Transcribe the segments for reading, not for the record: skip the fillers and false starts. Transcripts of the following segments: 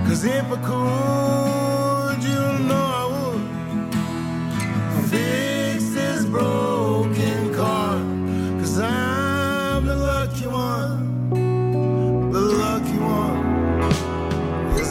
'Cause if I could, you know I would fix this broken car. 'Cause I'm the lucky one, the lucky one. 'Cause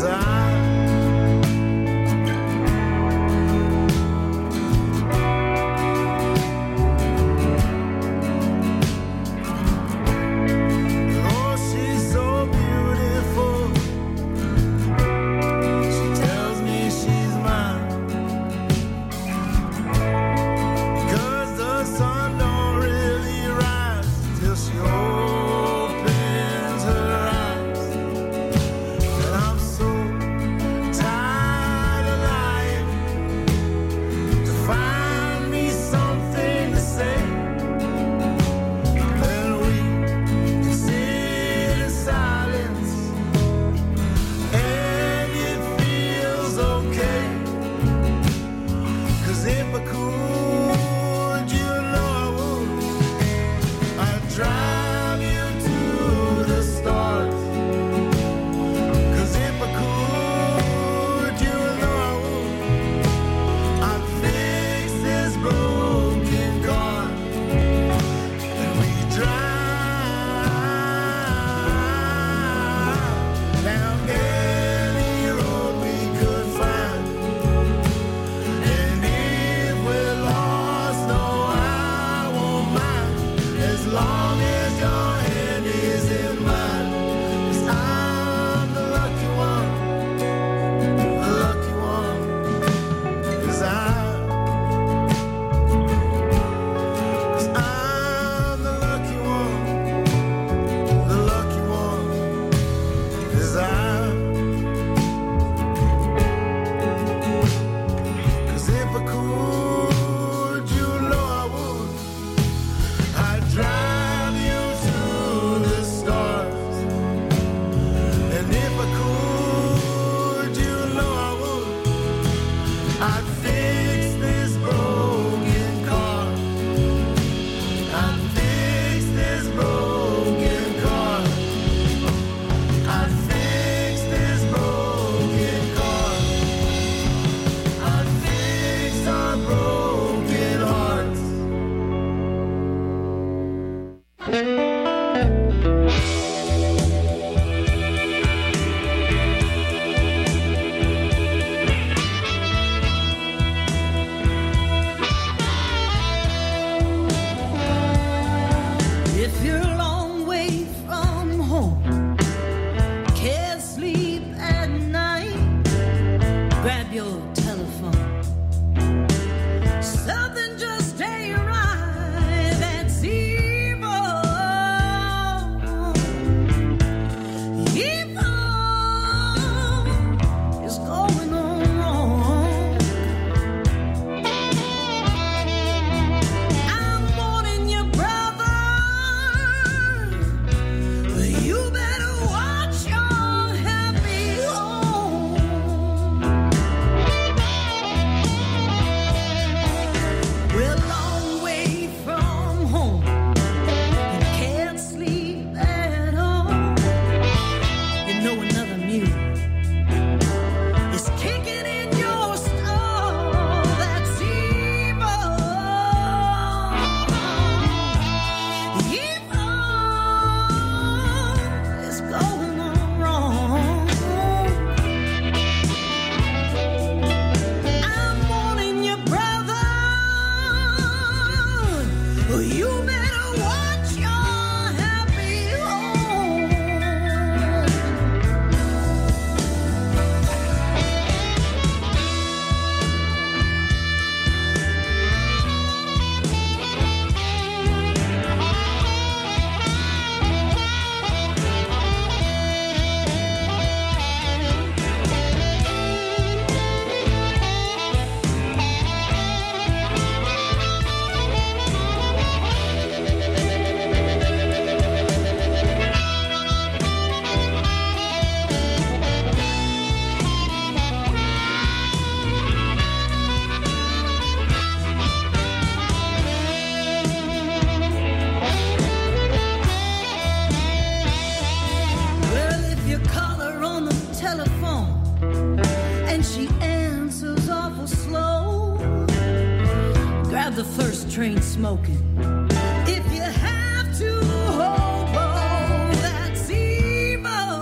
And she answers awful slow. Grab the first train smoking. If you have to, hobo, that's evil.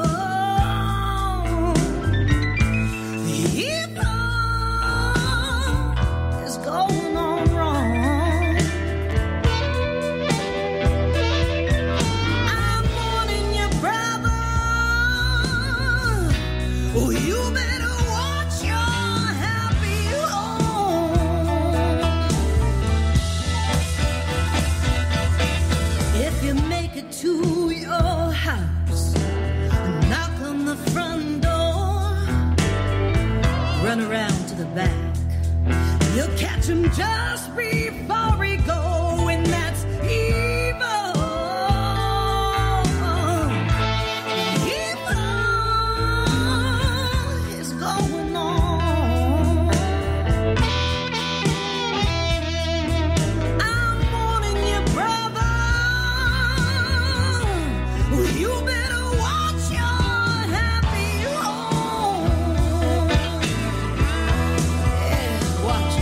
The evil is going on wrong. I'm warning you, brother. Oh, you better watch your happy home. If you make it to your house, knock on the front door, run around to the back. You'll catch him just before he go, and that's evil. Evil is going on. I'm warning you, brother. You better watch your happy home. Yeah, watch it.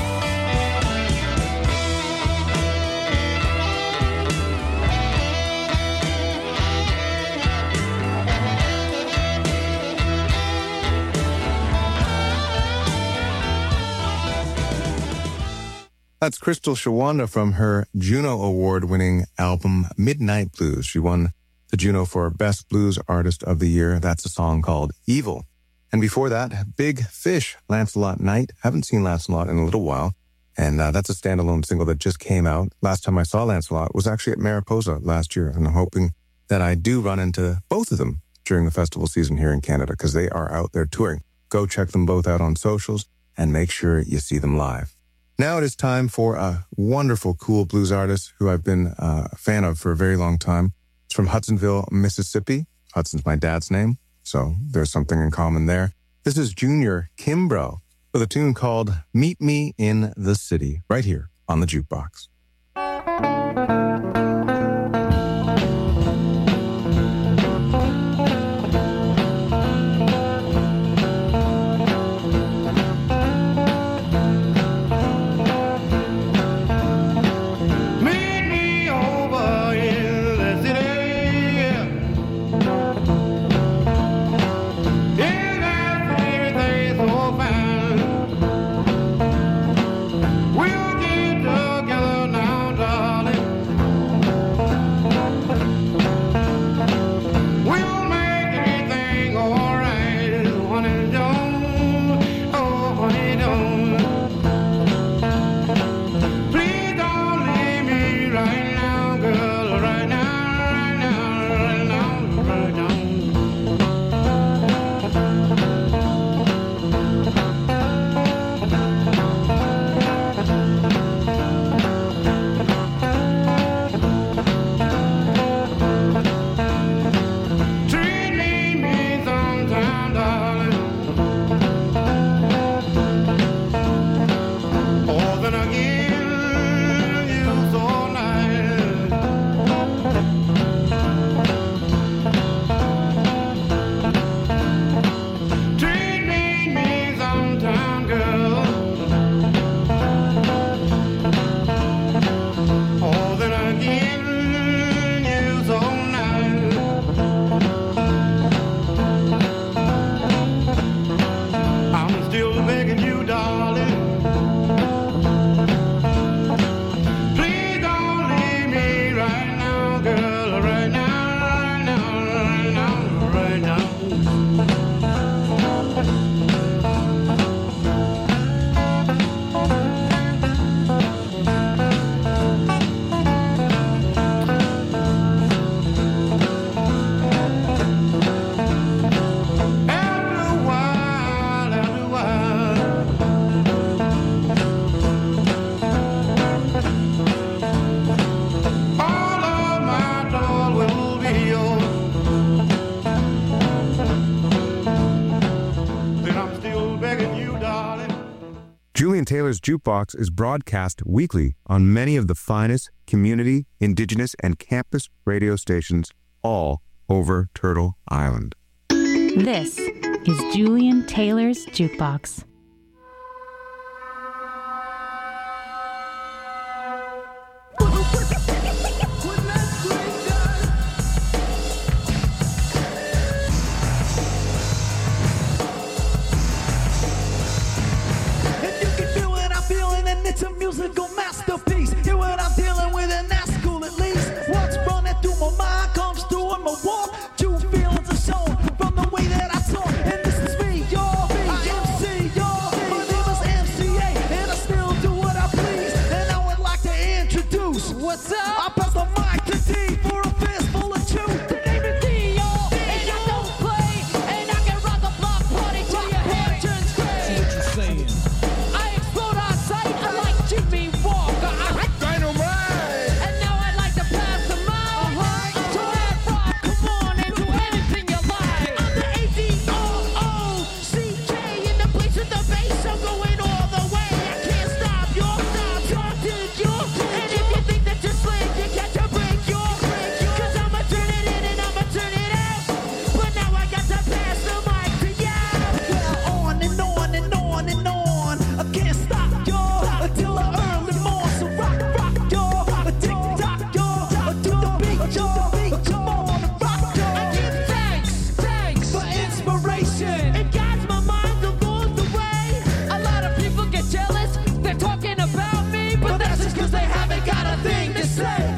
That's Crystal Shawanda from her Juno Award-winning album Midnight Blues. She won the Juno for Best Blues Artist of the Year. That's a song called Evil. And before that, Big Fish, Lancelot Knight. Haven't seen Lancelot in a little while. And that's a standalone single that just came out. Last time I saw Lancelot was actually at Mariposa last year. And I'm hoping that I do run into both of them during the festival season here in Canada because they are out there touring. Go check them both out on socials and make sure you see them live. Now it is time for a wonderful, cool blues artist who I've been a fan of for a very long time. It's from Hudsonville, Mississippi. Hudson's my dad's name, so there's something in common there. This is Junior Kimbrough with a tune called Meet Me in the City, right here on the Jukebox. Meet me over in the city. In that everything's so fine. We'll get together now, darling. We'll make everything alright. Honey, don't, oh, honey, don't. Please don't leave me right now, girl. Right now, right now, right now, right now. Treat me sometime, darling. Oh, then again, you so nice. Treat me sometime, girl. Oh, then again, you so nice. I'm still begging you, darling. Please don't leave me right now, girl. Right now, right now, right now, right now. After a while, all of my trouble will be yours. Then I'm still begging you, darling. Julian Taylor's Jukebox is broadcast weekly on many of the finest community, indigenous, and campus radio stations all over Turtle Island. This is Julian Taylor's Jukebox. It's a musical masterpiece. Hear what I'm dealing with, and that's cool at least. What's running through my mind comes through in my walk. True feelings are shown from the way that I talk. And this is me, y'all. I MC, y'all. My name is MCA, and I still do what I please. And I would like to introduce. What's up? I pass the mic to D for a fistful of truth. The name is D, y'all. And I don't play. And I can rock a block party till your hair turns gray. See what you're saying? I explode on sight. Jimmy Walker, Dynamite! And now I'd like to pass the mic to Afrock. Come on and do anything you like. I'm the ADOOCK in the place with the bass. I'm going all the way. I can't stop your talk to you. And if you think that you're slick, you got to break your. Cause I'ma turn it in and I'ma turn it out. But now I got to pass the mic to you. Well, on and on and on and on. I can't stop y'all until I early morn. So rock, y'all. Tick tock, y'all. Do the beat, y'all. Come on, rock, y'all. I give thanks for inspiration. It guides my mind along the way. A lot of people get jealous. They're talking about me, but that's just cause they haven't got a thing to say.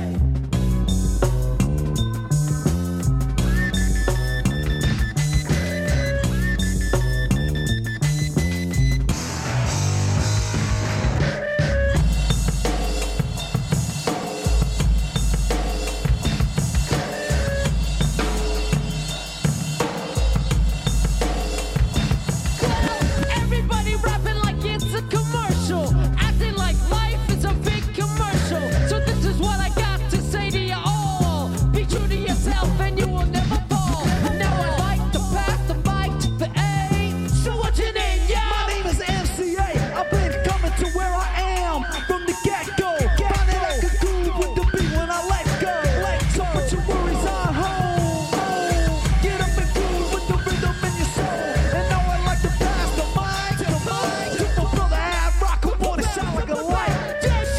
Everybody rapping like it's a commercial, acting like life is a big commercial. So this is what I got to say to you all: be true to yourself and you will never fall. And now I'd like to pass the mic to the A. So what's your name, yeah? My name is MCA. I've been coming to where I am from the get-go. Finding I can groove with the beat when I let go. So put your worries on hold. Get up and groove with the rhythm in your soul. And now I'd like to pass the mic to my brother Afrock, who wanna sound like a light.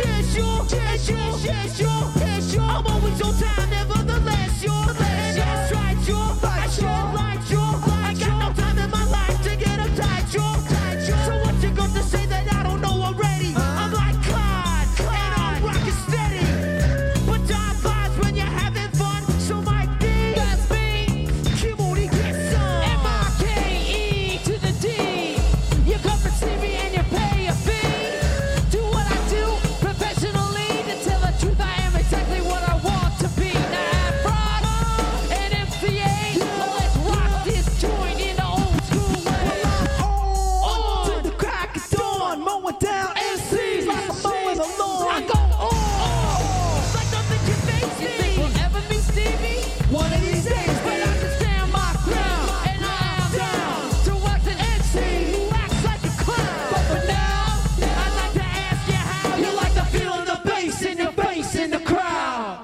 Yes, sure. I'm always on time, nevertheless, you're. And that's right, you're. I sure like you. I got no time in my life to get uptight, you're. So what you gonna say that I don't know already? I'm like Clyde, and I'm rockin' steady. But time flies when you're having fun. So Mike D, that's me. Come on, he get some. M-I-K-E to the D. You come and see me and you pay a fee. Do what I do professionally. To tell the truth, I am exactly what I want to be. Now Afrock and MCA, let's rock this joint in the old school way. On till the crack of dawn, mowing down MCs like I'm mowing the lawn. I go on like nothing can face me. You think we'll ever meet Stevie? One of these days, but I can stand my ground, and I am down to watch an MC who acts like a clown. But for now, I'd like to ask you how you like the feeling the bass in your face in the crowd.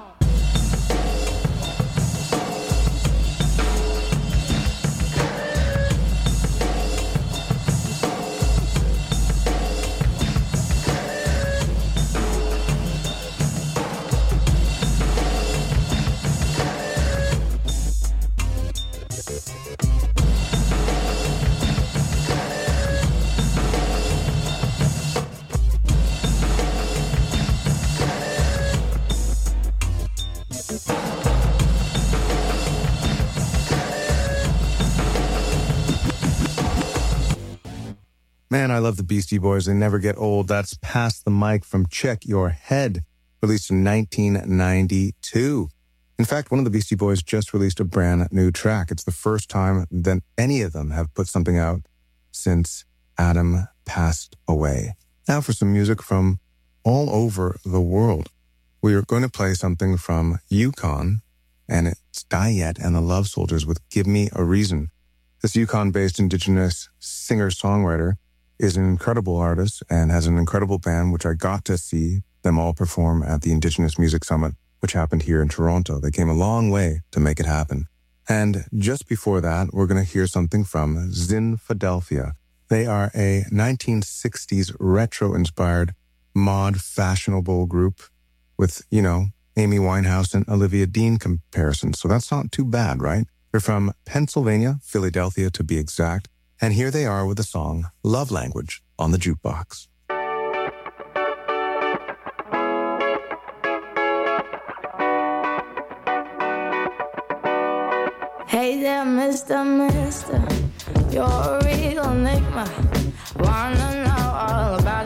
Man, I love the Beastie Boys. They never get old. That's Pass the Mic from Check Your Head, released in 1992. In fact, one of the Beastie Boys just released a brand new track. It's the first time that any of them have put something out since Adam passed away. Now for some music from all over the world. We are going to play something from Yukon, and it's Diet and the Love Soldiers with Give Me a Reason. This Yukon-based indigenous singer-songwriter is an incredible artist and has an incredible band, which I got to see them all perform at the Indigenous Music Summit, which happened here in Toronto. They came a long way to make it happen. And just before that, we're going to hear something from Zinfidelphia. They are a 1960s retro-inspired mod fashionable group with, Amy Winehouse and Olivia Dean comparisons. So that's not too bad, right? They're from Pennsylvania, Philadelphia to be exact. And here they are with the song Love Language on the Jukebox. Hey there, Mister, you're a real enigma. Wanna know all about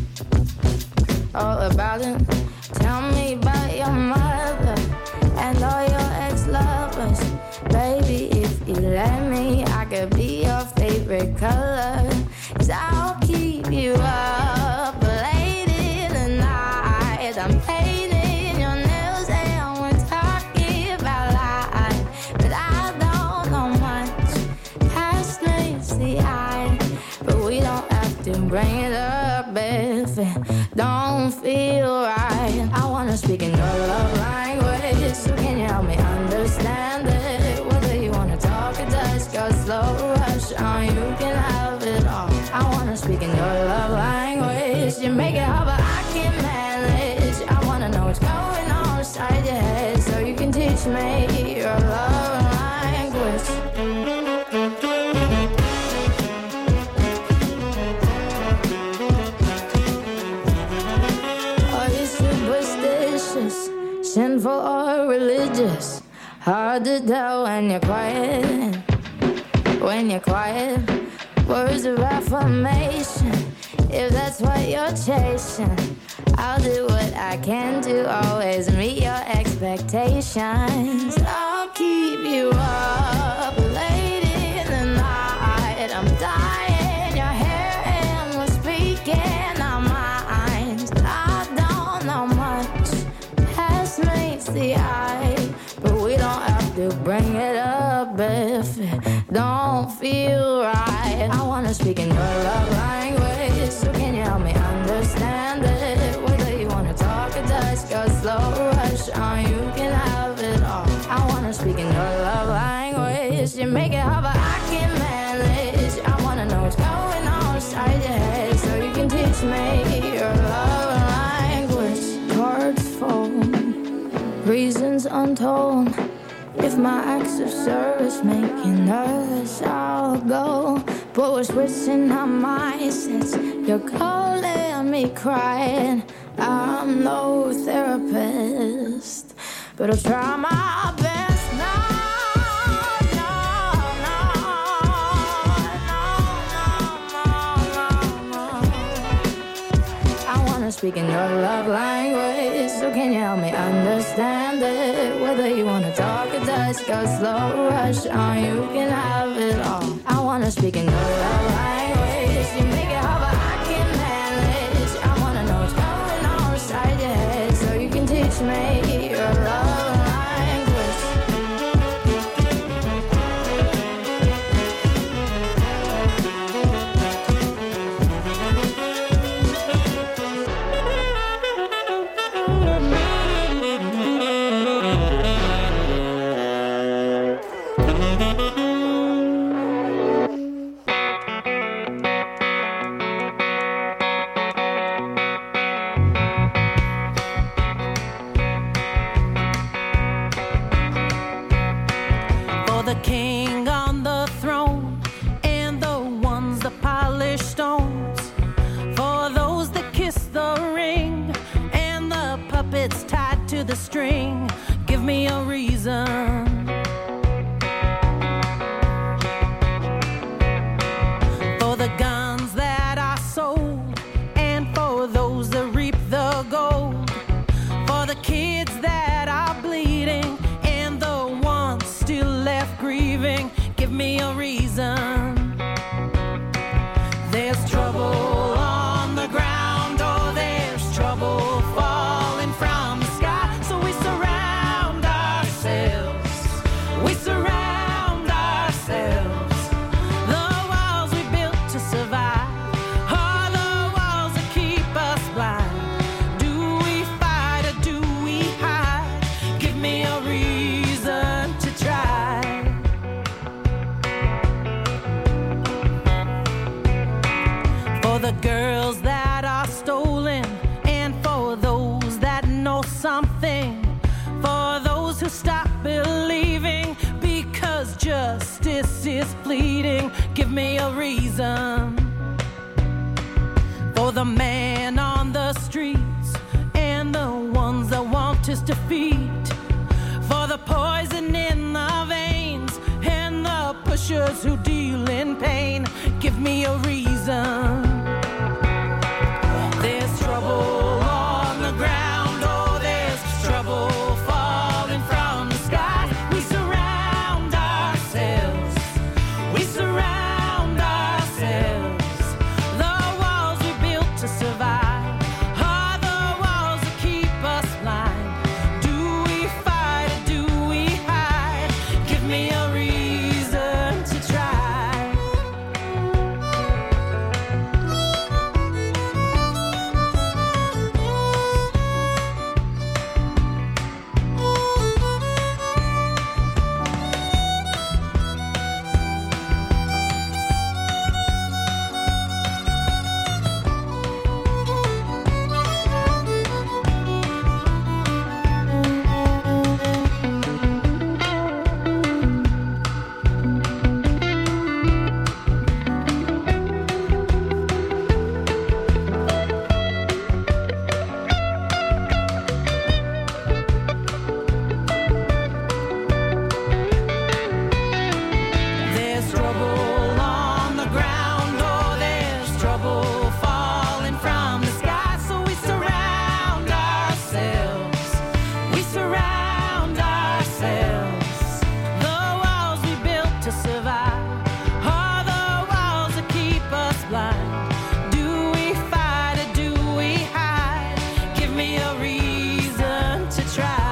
it. Tell me about your mother and all your ex-lovers. Baby, if you let me, I could be your favorite color. 'Cause I'll keep you up late in the night. I'm painting your nails and we're talking about life. But I don't know much past meets the eye. But we don't have to bring it up if it don't feel right. I wanna speak in your love language, so can you help me understand it? Whether you wanna talk or just go slow rush on, you can have it all. I wanna speak in your love language. You make it hard, but I can manage. I wanna know what's going on inside your head, so you can teach me your love language. Sinful or religious, hard to tell when you're quiet. Words of affirmation, if that's what you're chasing, I'll do what I can to always meet your expectations. I'll keep you up late in the night. I'm dying your hair and we're speaking our minds. I don't know much meets the eye, but we don't have to bring it up if it don't feel right. I wanna speak in your love language, so can you help me understand it? Whether you wanna talk or just go slow rush on, you can have it all. I wanna speak in your love language. You make it hard, but I can manage. I wanna know what's going on inside your head, so you can teach me your love language. Cards fall, reasons untold. If my acts of service make you nervous, I'll go. But we're switching our mindsets. You're calling me crying. I'm no therapist, but I'll try my best now. Speak in your love language, so can you help me understand it? Whether you wanna talk or just go slow rush on, you can have it all. I wanna speak in your love language. You make it hard, but I can manage. I wanna know what's going on inside your head, so you can teach me your love language. The string, give me a reason. For the guns that I sold, and for those that reap the gold. For the kids that are bleeding, and the ones still left grieving, give me a reason. There's trouble on the ground, or there's trouble falling from the sky. We surround ourselves. The walls we built to survive are the walls that keep us blind. Do we fight or do we hide? Give me a reason to try. the girls that are stolen, and for those that know something, for those who stop believing because justice is fleeting. Give me a reason. For the man on the streets and the ones that want his defeat, for the poison in the veins and the pushers who deal in pain. Give me a reason. There's trouble on the ground, oh, there's trouble falling from the sky. We surround ourselves, we surround ourselves. The walls we built to survive are the walls that keep us blind. Do we fight or do we hide? Give me a reason to try. There's trouble on the ground, oh, there's trouble falling from the sky. So we surround ourselves, we surround ourselves. The walls we built to survive are the walls that keep us blind. Do we fight or do we hide? Give me a reason to try.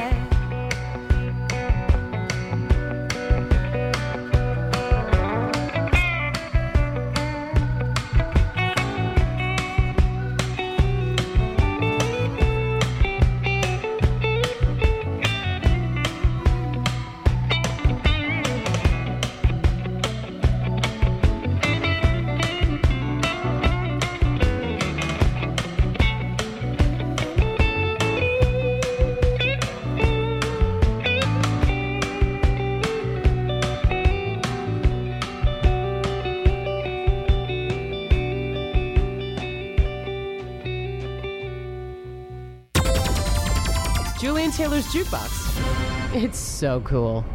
Julian Taylor's Jukebox. It's so cool.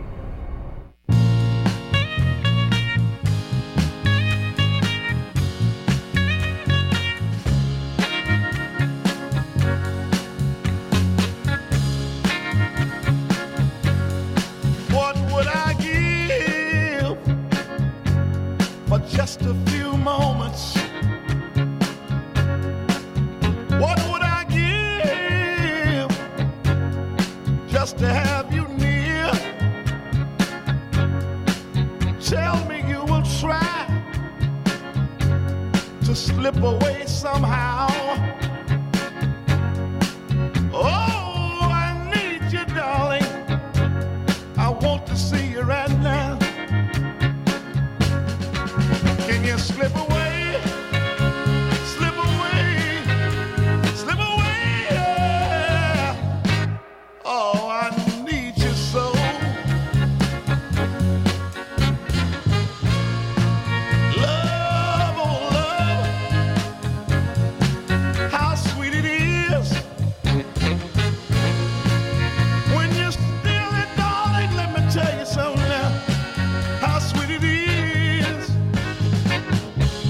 What would I give for just a few moments? What would I give just to have you near? Tell me you will try to slip away somehow. Oh, I need you, darling. I want to see you right now. Can you slip away? Slip away. Slip away. Yeah. Oh, I need you so. Love, oh love. How sweet it is. When you're still it, darling, let me tell you something now. How sweet it is.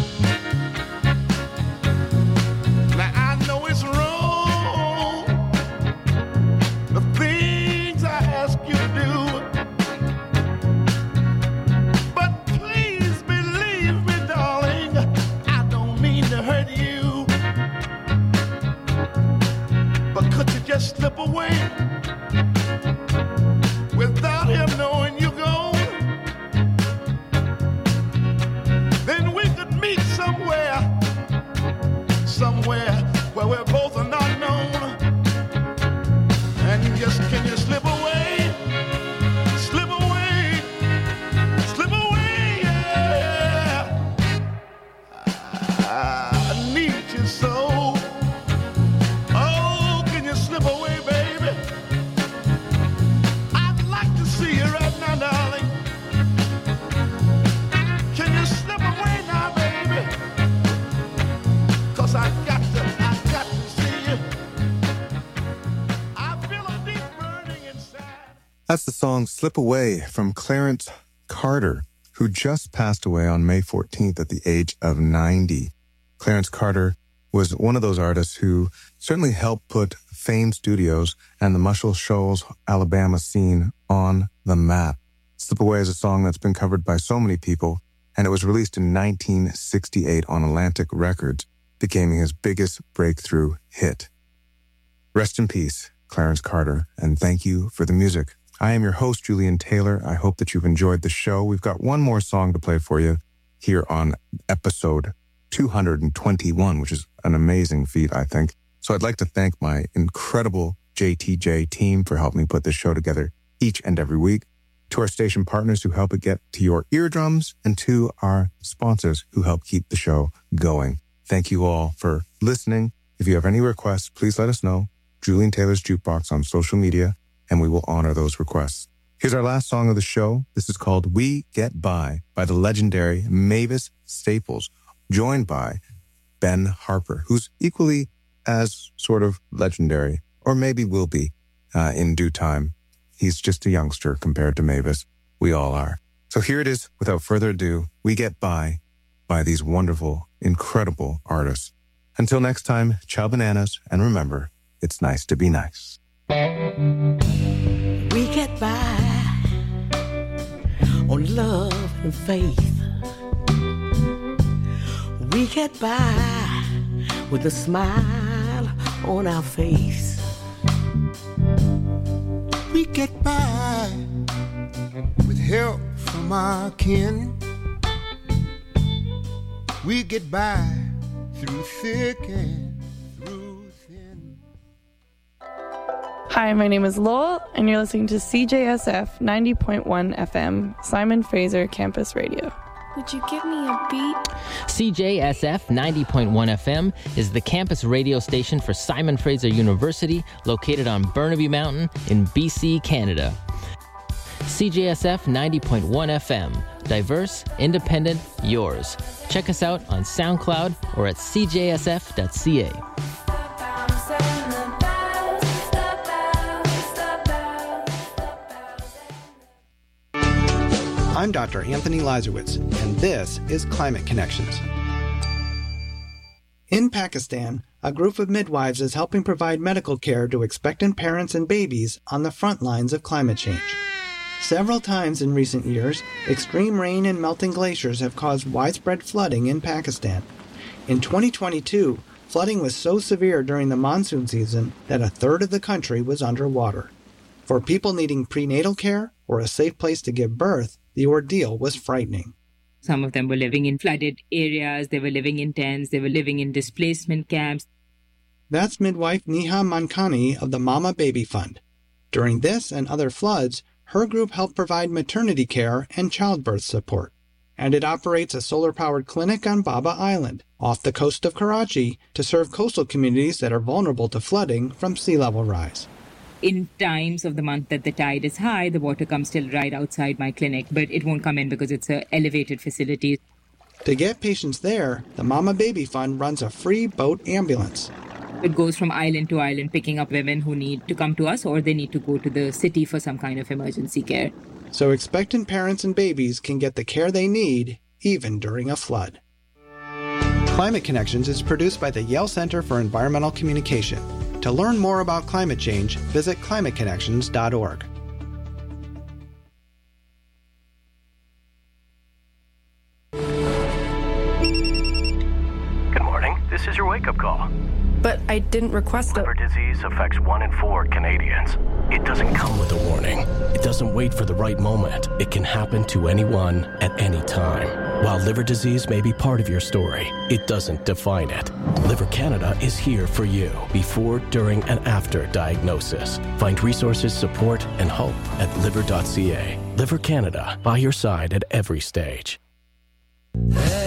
song Slip Away from Clarence Carter, who just passed away on May 14th at the age of 90. Clarence Carter was one of those artists who certainly helped put Fame Studios and the Muscle Shoals, Alabama scene on the map. Slip Away is a song that's been covered by so many people, and it was released in 1968 on Atlantic Records, becoming his biggest breakthrough hit. Rest in peace, Clarence Carter, and thank you for the music. I am your host, Julian Taylor. I hope that you've enjoyed the show. We've got one more song to play for you here on episode 221, which is an amazing feat, I think. So I'd like to thank my incredible JTJ team for helping me put this show together each and every week, to our station partners who help it get to your eardrums, and to our sponsors who help keep the show going. Thank you all for listening. If you have any requests, please let us know. Julian Taylor's Jukebox on social media, and we will honor those requests. Here's our last song of the show. This is called We Get By the legendary Mavis Staples, joined by Ben Harper, who's equally as sort of legendary, or maybe will be in due time. He's just a youngster compared to Mavis. We all are. So here it is, without further ado, We Get By these wonderful, incredible artists. Until next time, ciao bananas, and remember, it's nice to be nice. We get by on love and faith. We get by with a smile on our face. We get by with help from our kin. We get by through thick and through thin. Hi, my name is Lowell, and you're listening to CJSF 90.1 FM, Simon Fraser Campus Radio. Would you give me a beat? CJSF 90.1 FM is the campus radio station for Simon Fraser University, located on Burnaby Mountain in BC, Canada. CJSF 90.1 FM. Diverse, independent, yours. Check us out on SoundCloud or at cjsf.ca. I'm Dr. Anthony Lazarowitz, and this is Climate Connections. In Pakistan, a group of midwives is helping provide medical care to expectant parents and babies on the front lines of climate change. Several times in recent years, extreme rain and melting glaciers have caused widespread flooding in Pakistan. In 2022, flooding was so severe during the monsoon season that a third of the country was underwater. For people needing prenatal care or a safe place to give birth, the ordeal was frightening. Some of them were living in flooded areas, they were living in tents, they were living in displacement camps. That's midwife Neha Mankani of the Mama Baby Fund. During this and other floods, her group helped provide maternity care and childbirth support. And it operates a solar-powered clinic on Baba Island, off the coast of Karachi, to serve coastal communities that are vulnerable to flooding from sea level rise. In times of the month that the tide is high, the water comes till right outside my clinic, but it won't come in because it's an elevated facility. To get patients there, the Mama Baby Fund runs a free boat ambulance. It goes from island to island, picking up women who need to come to us or they need to go to the city for some kind of emergency care. So expectant parents and babies can get the care they need, even during a flood. Climate Connections is produced by the Yale Center for Environmental Communication. To learn more about climate change, visit climateconnections.org. Good morning. This is your wake-up call. But I didn't request it. Liver disease affects 1 in 4 Canadians. It doesn't come with a warning. It doesn't wait for the right moment. It can happen to anyone at any time. While liver disease may be part of your story, it doesn't define it. Liver Canada is here for you before, during, and after diagnosis. Find resources, support, and hope at liver.ca. Liver Canada, by your side at every stage.